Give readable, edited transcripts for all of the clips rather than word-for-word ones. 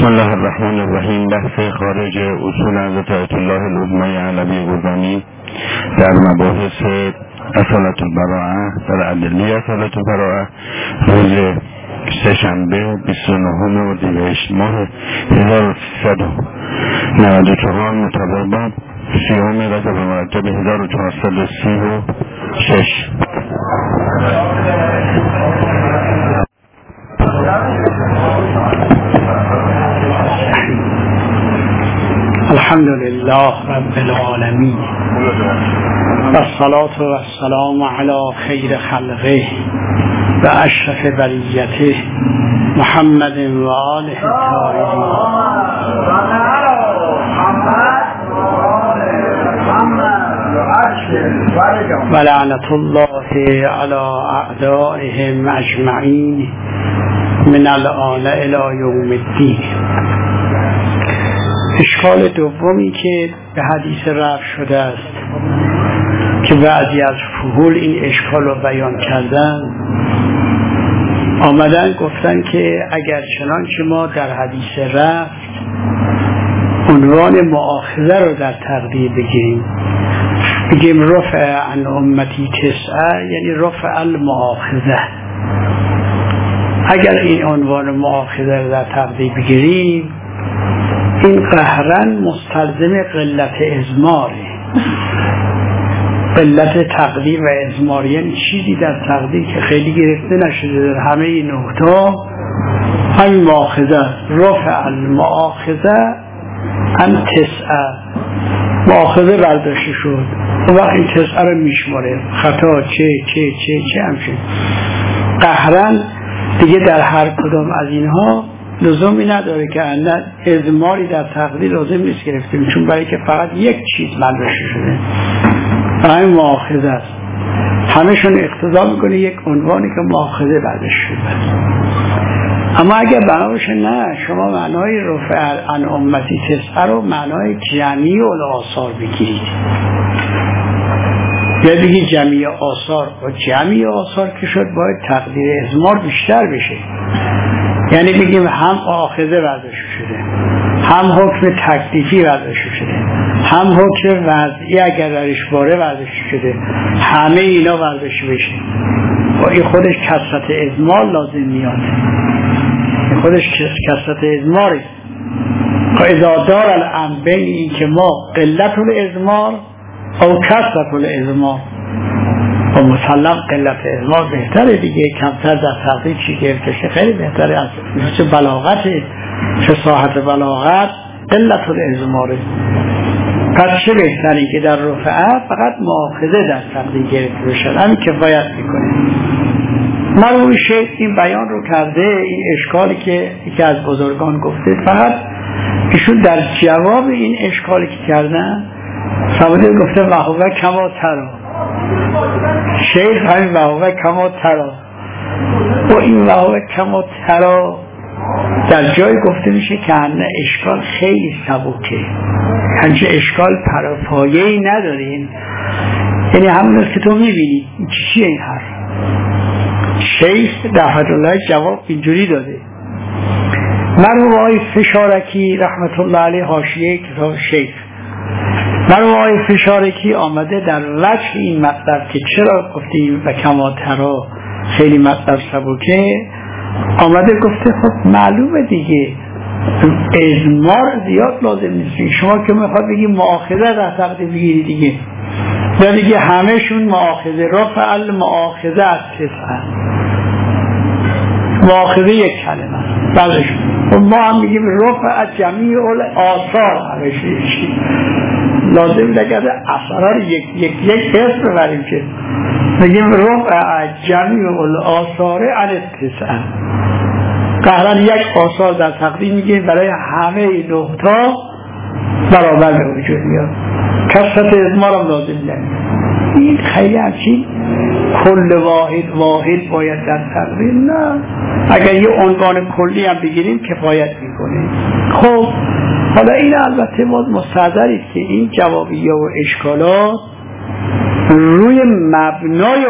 بسم الله الرحمن الرحیم. بحث خارج اصول حضرت آیت الله العظمی علوی گرگانی در مباحث اصالت البراءه، در ادله اصالت البراءه، روز سه‌شنبه 29 اردیبهشت ماه 1394 مطابق با 30 رجب مرتب 1436. الحمد لله رب العالمین والصلاة والسلام علی خیر خلقه و اشرف بریته محمد و آله الطاهرین و لعنت الله علی اعدائهم اجمعین من الآن الی یوم الدین. اشکال دومی که به حدیث رفع شده است که بعضی از فحول این اشکال رو بیان کردن، آمدن گفتن که اگر چنانچه ما در حدیث رفع عنوان مؤاخذه رو در تقدیر بگیریم، بگیم رفع عن امتی تسعه، یعنی رفع المؤاخذه، اگر این عنوان مؤاخذه رو در تقدیر بگیریم، این قهرن مستلزم قلت ازماره، قلت تقدیر و ازمار، یعنی چیزی در تقدیر که خیلی گرفته نشده در همه این نقطه، همین مؤاخذه، رفع المؤاخذه عن تسعه، مؤاخذه برداشته شد، اون وقت این تسعه رو میشماره، خطا چه همچین قهرن دیگه در هر کدام از اینها لزومی نداره که ازماری در تقدیر لازم نیست گرفتیم، چون برای که فقط یک چیز برداشته شده، همین مؤاخذه است، همشون اقتضا میکنه یک عنوانی که مؤاخذه برداشته شده. اما اگر بنابراین نه، شما معنای رفع عن امتی تسعه رو معنای جمعی الآثار بگیرید، یا بگید جمعی آثار، و جمعی آثار که شد باید تقدیر ازمار بیشتر بشه، یعنی بگیم هم آخذه برداشته شده، هم حکم تکلیفی برداشته شده، هم حکم وضعی اگر درش باره برداشته شده، همه اینا برداشته بشه، و این خودش کثرت ازمار لازم میاد، این خودش کثرت ازماره. اذا دار الامر بین این که ما قلت الازمار او کثرت الازمار، و مسلم قلت ازمار بهتره دیگه، کمتر در تقدیر چی گرفتشه خیلی بهتره، از چه بلاغت، چه صاحت بلاغت قلت الازماره. پس چه بهتری که در رفعه فقط مؤاخذه در تقدیر گرفته بشن، همین کفایت میکنه. مرحوم شیخ این بیان رو کرده، این اشکالی که یکی از بزرگان گفته، فقط ایشون در جواب این اشکالی که کردن فرموده گفته وهو کما ترا، شیخ همین وهو کما ترا، و این وهو کما ترا در جای گفته میشه که همه اشکال خیلی سبکه، همچه اشکال پایه‌ای ندارین، یعنی همون است که تو میبینی چیه این حرف. شیخ رحمت الله جواب اینجوری داده. مرحوم آقای فشارکی رحمت الله علیه حاشیه کتاب شیخ، مرحوم آقای فشارکی آمده در وجه این مطلب که چرا گفتیم و کما ترا خیلی مطلب سبکه، آمده گفته خب معلومه دیگه ازمار زیاد لازم نیست، شما که میخواد بگیم مؤاخذه در تقدیر بگیری دیگه، یا دیگه همهشون مؤاخذه، رفع المؤاخذه از تسعه، مؤاخذه یک کلمه بعدشون، و ما هم میگیم رفع جمیع آثار، همهشون لازم نگه اثرها رو یک اسم ببریم که میگیم رفع جمیع آثار عن تسعه، قهرن یک آثار در تقدیر میگیم برای همه نقطه برابر به وجود میاد، کثرت ازمار هم لازم نمید. این خیلی همچین کل واحد باید در تقدیر، نه، اگر یه عنوان کلی هم بگیریم کفایت میکنه. خب حالا این البته مستحضرید که این جوابیه و اشکالات روی مبنای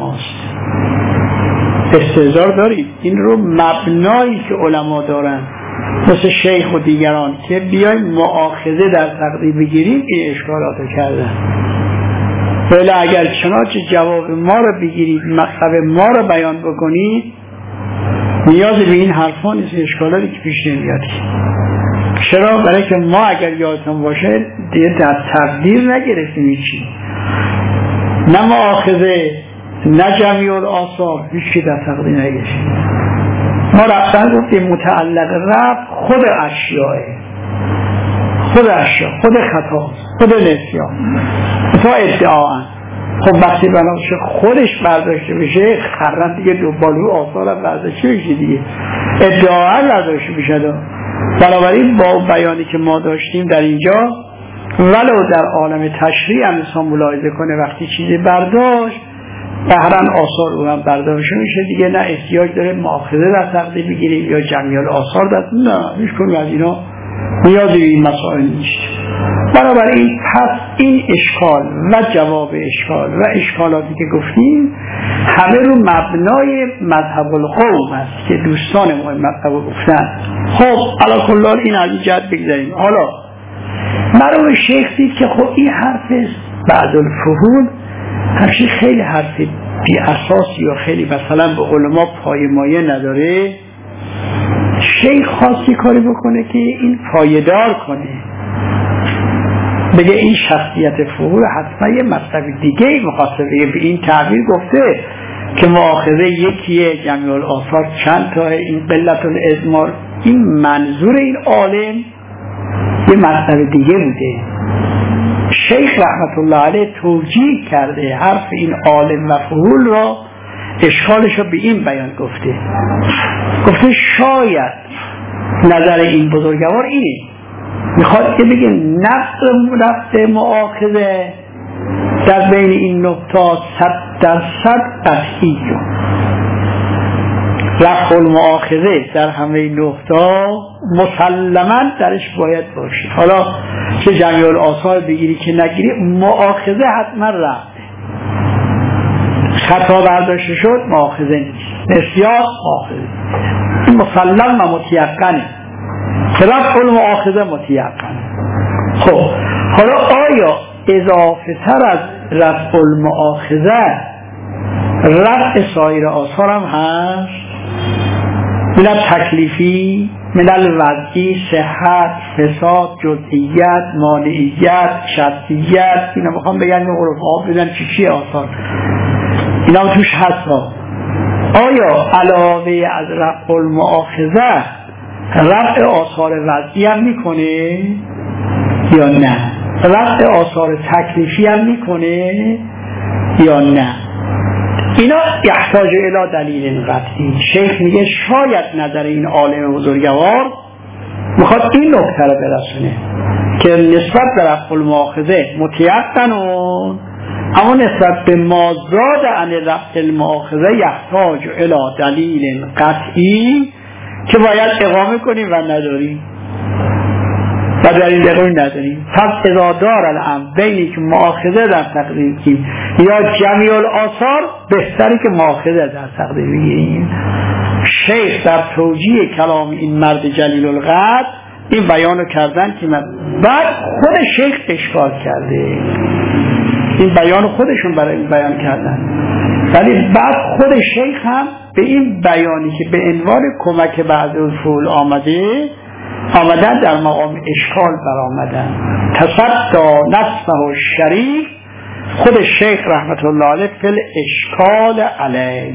علماست، استحضار دارید، این رو مبنایی که علما دارن مثل شیخ و دیگران که بیایم مؤاخذه در تقدیر بگیریم، این اشکالات رو کردن. ولی اگر چنانچه جواب ما رو بگیرید، مطلب ما رو بیان بکنید، نیاز به این حرفا نیست، اشکالاتی که پیش نمیاد. چرا؟ برای که ما اگر یادتون باشه دیگه در تقدیر نگرفتیم هیچی، نه مؤاخذه نه جمعی الآثار، هیچی در تقدیر نگرفتیم. ما رفتن گفتیم متعلق رفت خود اشیاء، خود خطا، خود نسیان، تا ادعاً. خب وقتی بنابراین خودش برداشته بشه، خرن دیگه دوبالو آثار هم برداشته بشه دیگه، ادعاً برداشته بشه. بنابراین با بیانی که ما داشتیم در اینجا، ولو در عالم تشریع هم انسان ملاحظه کنه وقتی چیزی برداشت، بهرن آثار رو هم برداشته میشه دیگه، نه احتیاج داره مؤاخذه در تقدیر بگیریم یا جمعی الآثار در، نه هیچ کنیم از اینا نیازی به این مسائل نیست. بنابراین پس این اشکال و جواب اشکال و اشکالاتی که گفتیم همه رو مبنای مذهب القوم است که دوستان ما مذهب گفتن. خب علی کل حال این از این جهت بگذاریم. حالا مرحوم شیخ دید که خب این حرف بعد الفهول همچنین خیلی حرف بی اساسی یا خیلی مثلا به علما پایه‌مایه نداره. شیخ خواستی کاری بکنه که این پایدار کنه، بگه این شخصیت فهول حتما یه مطلب دیگه مخاطبه به این تعبیر گفته که مؤاخذه یکیه، جمعی الآثار چند تاه، این قلت الازمار، این منظور این عالم یه مطلب دیگه بوده. شیخ رحمت الله علیه توجیه کرده حرف این عالم و فهول را، اشکالش رو به این بیان گفته شاید نظر این بزرگوار اینه، میخواد که بگه نفس مؤاخذه در بین این نقطه 100% قطعی، رفع المؤاخذه در همه نقطه مسلما درش باید باشه. حالا چه جمعی الآثار بگیری که نگیری، مؤاخذه حتما رفع، خطا برداشته شد مؤاخذه نیست، نسیان مؤاخذه، این مسلم و متیقنه، رفع المؤاخذه متیقنه. خب حالا آیا اضافه تر از رفع المؤاخذه رفع سایر آثار هم هست؟ من تکلیفی، من الوضعی، صحت، فساد، جزئیات، مانعیت، شرطیت، اینا میخوام بگن عرف ها بدن چی آثار اینا توش هست ها. آیا علاوه از رفع المؤاخذه رفع آثار وضعی هم میکنه یا نه؟ رفع آثار تکلیفی هم میکنه یا نه؟ اینا یحتاج الی دلیل قطعی. شیخ میگه شاید نظر این عالم بزرگوار میخواد این نکته رو برسونه که نسبت به رفع المؤاخذه متیقنون، اما نسبت به ما زاد عن رفع المؤاخذه یحتاج الی دلیل قطعی که باید اقامه کنیم و نداریم و در این دقیقه نداریم. پس اذا دار الامر بینی که مؤاخذه در تقدیر بگیریم یا جمعی الآثار، بهتری که مؤاخذه در تقدیر بگیریم. شیخ در توجیه کلام این مرد جلیل القدر این بیانو کردن که بعد خود شیخ اشکال کرده، این بیانو خودشون برای این بیان کردن، ولی بعد خود شیخ هم به این بیانی که به عنوان کمک بعد الفعول آمدن در مقام اشکال برآمدن. تصدی نفسه الشریف، خود شیخ رحمت الله علیه فی الاشکال علیه،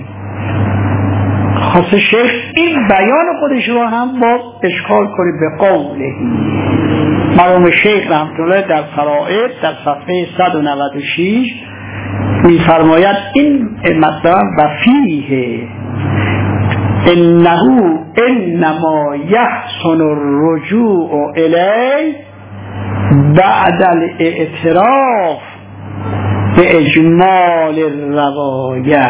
خاص شیخ این بیان خودش رو هم با اشکال کنه به قوله. مرحوم شیخ رحمت الله در فرائض در صفحه 196 میفرماید این مطلب و فیه انه انما یحسن الرجوع الی بعد الاعتراف به اجمال الروایه.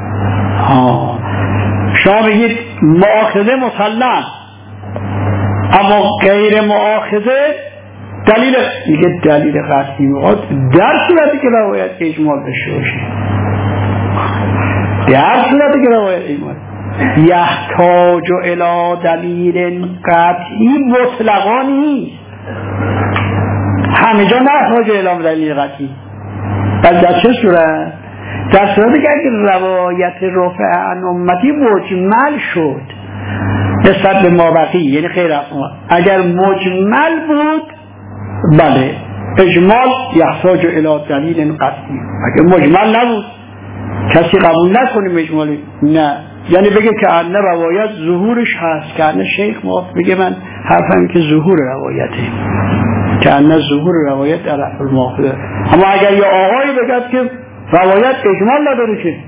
شما بگید مؤاخذه مسلم، اما غیر مؤاخذه دلیل، میگه دلیل قطعی میخواد در صورتی که روایت اجمال داشته باشه، در صورتی که روایت اجمال. یحتاج الی دلیل قطعی مطلقا نیست، همه جا نحتاج الی دلیل قطعی. پس در چه صورت؟ در صورتی که اگر روایت رفع عن امتی مجمل شد نسبت به مابقی، یعنی خیر افعال، اگر مجمل بود بله اجمال یحتاج الی دلیل قطعی. اگر مجمل نبود کسی قبول نکنه مجموعی، نه، یعنی بگه که ان روایت ظهورش هست، که ان شیخ موافق بگه من حرفم که ظهور روایته، که ان ظهور روایت در رفع المؤاخذه. اما اگر یه آقایی بگه که روایت اجمال نداره، که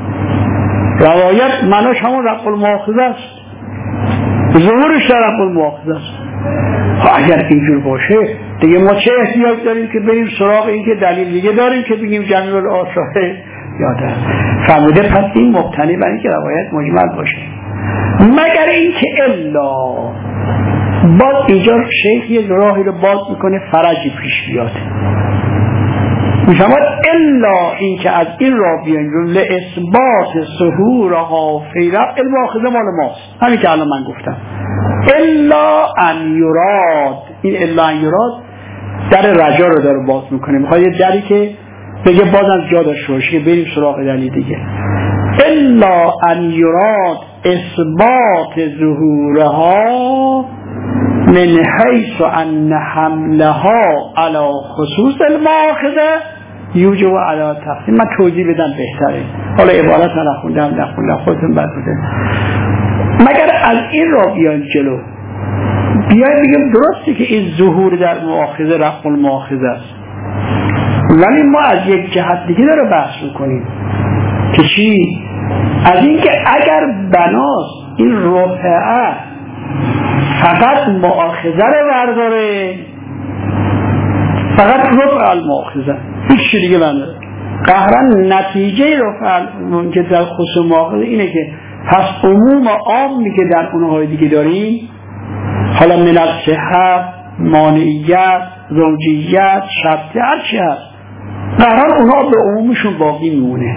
روایت معناش همون رفع المؤاخذه است، ظهورش در رفع المؤاخذه است، اگر اینجور باشه دیگه ما چه احتیاج داریم که بریم سراغ این که دلیل دیگه داریم که بگیم جمیع الاثار یاده فرموده. پس این مبتنی بر اینکه روایت مجمل باشه، مگر اینکه الا باز اینجا شیخ یک راهی رو باز میکنه فرجی پیش بیاد، میفهمد الا اینکه از این راه بیان لاثبات ظهورها فی رفع المؤاخذه مال ماست، همین که الان من گفتم. الا ان یراد، این الا ان یراد در رجا رو داره باز میکنه، میخواد یه دری که بگه باز از جا داشته باشه که بریم سراغ دلیل دیگه. الا ان یراد اثبات ظهورها من حیث ان حملها علی خصوص المؤاخذه یوجب علی تقسیم. من توضیح بدم بهتره، حالا عبارت نخوندم خودتون بد بوده. مگر از این را بیان جلو، بیان بگیم درسته که این ظهور در مؤاخذه رفع المؤاخذه است، ولی ما از یک جهت دیگه داره بحث میکنیم که چی؟ از اینکه اگر بناست این رفعه فقط مؤاخذه رو برداره، فقط رفع المؤاخذه، هیچ دیگه برداره، قهرن نتیجه رفع که در خصوص مؤاخذه اینه که پس عموم عامی که در اونهای دیگه داریم، حالا من الصحه، مانعیت، زوجیت، شرطی، هر چی هست، قهرن اونا به عمومشون باقی میمونه،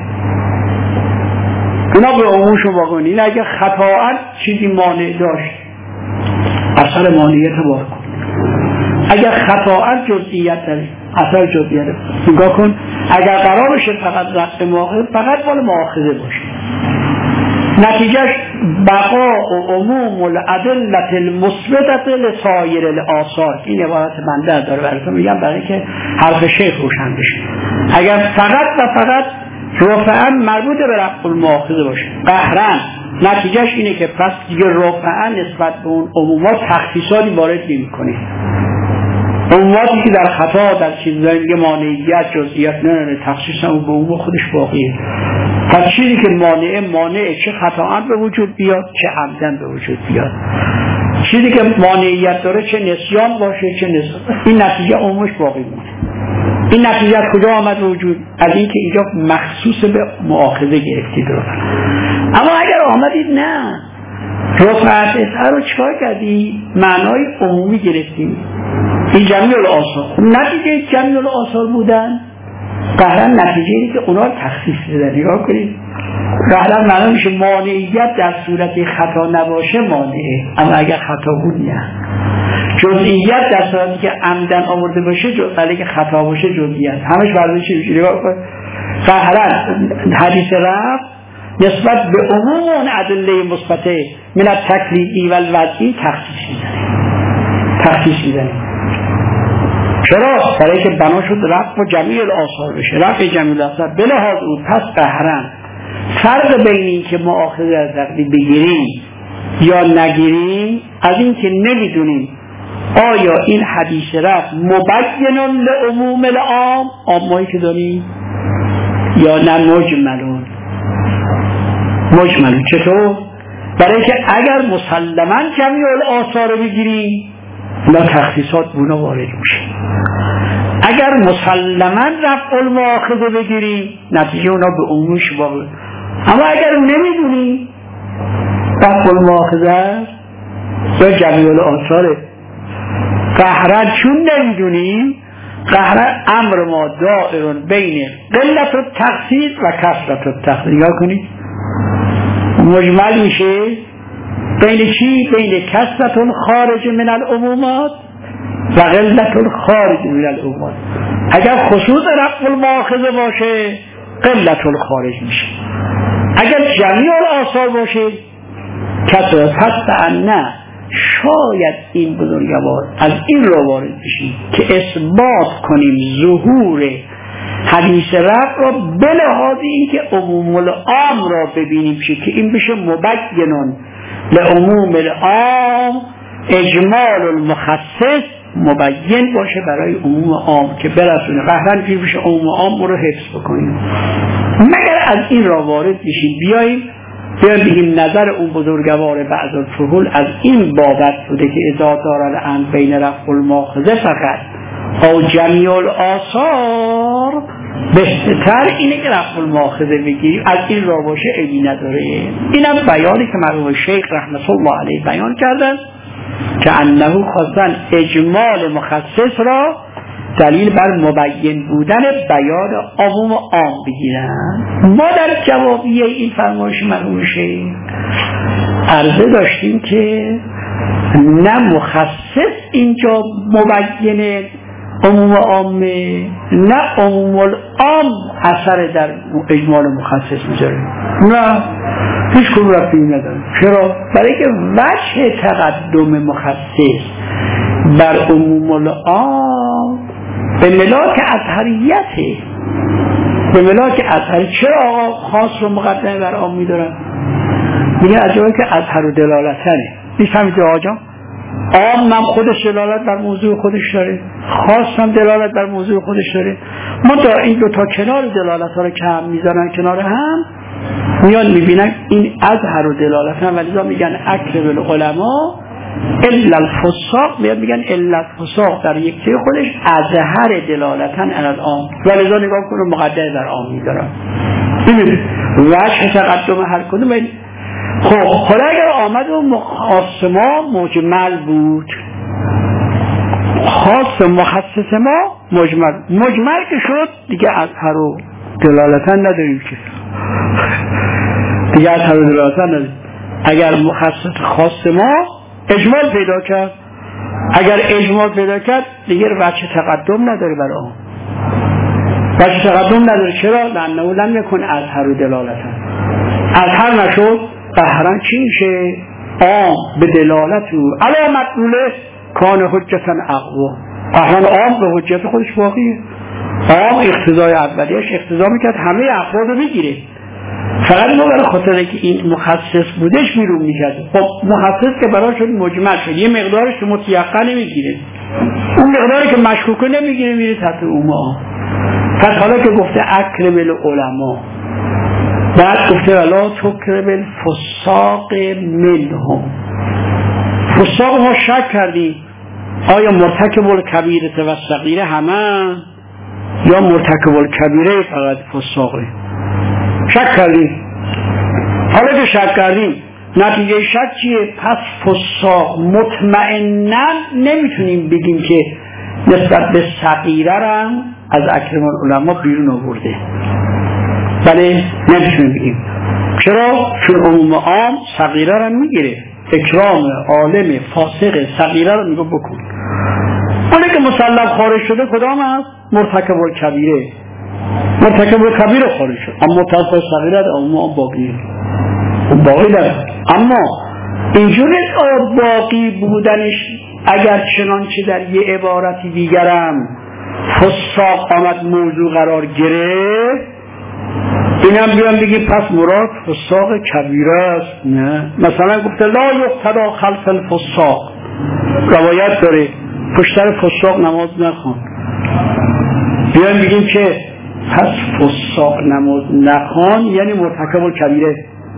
اونا به عمومشون باقی میمونه. این اگه خطاعت چیزی مانع داشت اثر مانعیت بار کن، اگر خطاعت جزئیت داره اثر جزئیت نگاه کن. اگر قرار باشه فقط رفع مؤاخذه فقط مال مؤاخذه باشه، نتیجهش بقاء و عموم الادله المثبته لسایر الاثار. این عبارت بنده داره براتون میگم برای که حرف شیخ روشن بشه. اگر فقط و فقط رفعا مربوط به رفع المؤاخذه باشه، قهرن نتیجهش اینه که پس دیگه رفعا نسبت به اون عمومات تخصیصاتی وارد نمی‌کنه، عموماتی که در خطا در چیزایی میگه مانعیت جزئیت نه تخصیص اون به عموم خودش باقیه. پس چیزی که مانعه چه خطااً به وجود بیاد چه عمدن به وجود بیاد، چیزی که مانعیت داره چه نسیان باشه چه نسیان، این نتیجه عمومش باقی مونه. این نتیجه کجا آمد وجود؟ از این که اینجا مخصوص به مؤاخذه گرفتید رو. اما اگر آمدید نه رفعت اثر رو چکار کردی؟ معنای عمومی گرفتیم، این جمیع الاثار. نتیجه جمیع الاثار بودن قهرن نتیجه اینه که اونا تخصیص بدن. نگاه کنید، قهرن معنی میشه مانعیت در صورت خطا نباشه مانعه، اما اگر خطا بود نه. جزئیت در صورتی که عمدن آورده باشه ولی که خطا باشه جزئیت، همش برداشت میشه. نگاه کن، قهرن حدیث رفع نسبت به عموم اون ادله مثبته من التکلیفی و الوضعی تخصیص میزنه. چرا؟ برای که بنا شد رفع و جمیع الاثار بشه، رفع جمیع الاثار به لحاظ اون. پس قهرن فرق بین این که مؤاخذه از تقدیر بگیریم یا نگیریم از این که نمیدونیم آیا این حدیث رفع مبین لعموم العام عامایی که داریم یا نه مجملون. چطور؟ برای که اگر مسلماً جمیع الاثار رو بگیریم اونا تخصیصات اونا وارد میشه، اگر مسلماً رفع المؤاخذه بگیریم نتیجه اونا به عمومش باقی. اما اگر نمیدونیم رفع المؤاخذه یا جمیع الاثار، قهرن چون نمیدونیم قهرن امر ما دائر بین قلت التخصیص و کثرت التخصیص. نگاه کنید، مجمل میشه بین چی؟ بین کثرت خارج من العمومات و قلت خارج من العمومات. اگر خصوص رفع المؤاخذه باشه قلت خارج میشه، اگر جمیع آثار باشه کثرت. پس نه شاید این بزرگوار از این رو وارد بشیم که اثبات کنیم ظهور حدیث رفع را به لحاظ این که عموم العام را ببینیم که این بشه مبینون لعموم العام، اجمال المخصص مبین باشه برای عموم عام که برسونه قهرن که بشه عموم عام رو حفظ بکنیم. مگر از این را وارد بشیم بیاییم بگیم نظر اون بزرگوار بعض الفحول از این بابت بوده که اذا دار الامر بین رفع المؤاخذه فقط او جمیع الآثار، بهتر اینه که رفع المؤاخذه بگیریم. از این را باشه عیبی نداره. اینم بیانی که مرحوم شیخ رحمت الله علیه بیان کردن که انه خواستن اجمال مخصص را دلیل بر مبین بودن بیان عموم عام بگیرن. ما در جوابیه این فرمایش مرحوم شیخ عرضه داشتیم که نه مخصص اینجا مبین عموم عامه، نه عموم العام اثر در اجمال مخصص میذاره، نه هیچ کدوم رفتی نداره. چرا؟ برای که وجه تقدم مخصص بر عموم العام به ملاک اطهریته، به ملاک اطهری. چرا آقا خاص رو مقدمه بر عام میدارن؟ میگه از جایی که اطهر و دلالتنه. میفهمید آقا جان؟ عام هم خودش دلالت بر موضوع خودش داره، خاص هم دلالت بر موضوع خودش داره. ما تا این دو تا کنار دلالت ها رو که هم میذارن کنار هم میان میبینن این اظهر و دلالتن، ولی میگن اکرم العلماء الا الفساق، میگن الا الفساق در یک چیز خودش اظهر دلالتن علی العام، ولی ذا نگاه کنه مقدر در عام میذارن. ببینید وجه تقدم هر کدوم. خب حالا اگر آمد و خاص ما مجمل بود، خاص مخصص ما مجمل که شد دیگه اظهر و دلالتن نداریم که دیگه اظهر و دلالتن نداریم. اگر مخصص خاص ما اجمال پیدا کرد، اگر اجمال پیدا کرد دیگه وجه تقدم نداره برای آن، وجه تقدم نداره. چرا؟ لانه لم یکن اظهر و دلالتن، اظهر نشد قهرن چی میشه؟ عام به دلالت او علی مطلوله کان حجتا اقوا، قهرن عام به حجت خودش باقیه. عام اقتضای اولیش اقتضا میکرد همه افراد رو بگیره، فقط ما برای خاطر که این مخصص بودش بیرون میکرد. خب مخصص که برای شد مجمل شد، یه مقدارش که متیقن نمیگیره، اون مقداری که مشکوکه نمیگیره، میره تحت عموم. پس حالا که گفته اکرم العلماء، بعد گفته ولا تکرم الفساق منهم. فساق ما شک کردیم آیا مرتکب الکبیره و صغیره همه یا مرتکب الکبیره فقط فساقه؟ شک کردیم. حالا که شک کردیم نتیجه شک چیه؟ پس فساق مطمئناً نمیتونیم بگیم که نسبت به صغیره هم از اکرم العلماء بیرون آورده. بله نمیتونیم بگیم. چرا؟ چون عموم عام صغیره رو میگیره، اکرام عالم فاسق صغیره رو میگه بکن. اونی که مسلم خارج شده کدام هست؟ مرتکب الکبیره. مرتکب الکبیره خارج شد، اما مرتکب صغیره در عموم عام باقی داره. اما اینجوری باقی بودنش اگر چنانچه در یه عبارتی دیگرم فساق آمد موضوع قرار گرفت، اینم بیان بگی پس مراد فساق کبیره است. نه، مثلا گفته لا یقتدا خلف الفساق، روایت داره پشتر فساق نماز نخوان، بیان بگیم که پس فساق نماز نخوان یعنی مرتکب الکبیره،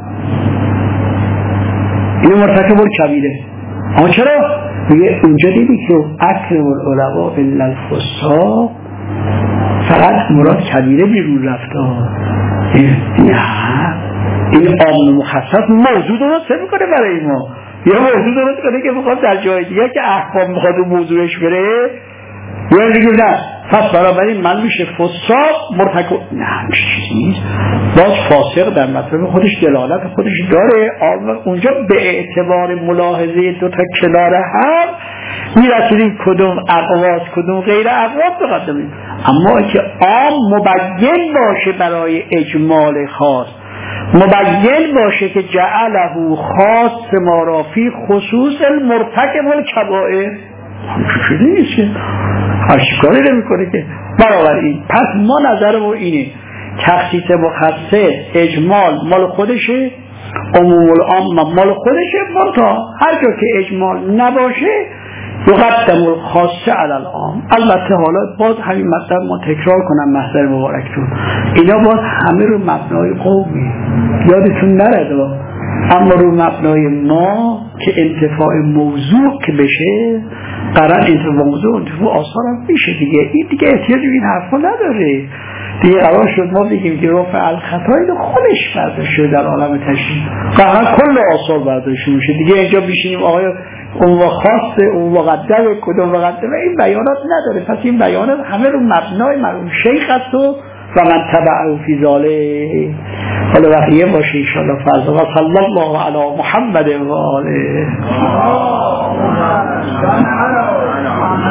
این مرتکب الکبیره. اما چرا؟ میگه اونجا دیدی که اکرم العلماء الا الفساق، فقط مراد کبیره بیرون رفته. نه، این عام مخصص موضوع درست میکنه برای ما، یا موضوع درست کنه که بخواد در جای دیگه که احکام بخواد اون موضوعش بره، یا دیگه نه پس بنابراین من میشه فساق مرتکب نه همچه چیزی نیست. باز فاسق در مطلب خودش دلالت خودش داره. اونجا به اعتبار ملاحظه دو تا کنار هم میرسیدیم کدوم اقواس کدوم غیر اقواس بقدمیم. اما که عام مبین باشه برای اجمال خاص، مبین باشه که جعله خاص ما را فی خصوص المرتکب الکبائر، همچه شده نیست که هرچی کاری نمیکنه که. بنابراین پس ما نظرمون اینه تخصیص مخصص اجمال مال خودشه، عموم العام مال خودشه، منتها هر جا که اجمال نباشه یقدم الخاص علی العام. البته حالا باز همین مطلب ما تکرار کنم محضر مبارکتون، اینا باز همه رو مبنای قومی یادتون نرده، اما رو مبنای ما که انتفاع موضوع که بشه قرار انتفاع موضوع انتفاع آثار هم میشه دیگه. این دیگه احتیاج به این حرفا نداره دیگه. قرار شد ما بگیم که رفع الخطایی خودش برداشت شده در عالم تشریع، قرار کل آثار برداشت میشه دیگه. اینجا بشینیم آقای اون خاصه اون مقدمه کدوم مقدمه، این بیانات نداره. پس این بیانات همه رو مبنای مرحوم شیخ است و من تبعه فی ذاله. حالا بقیه باشه انشاءالله فرض. و صلی الله علی محمد و آله.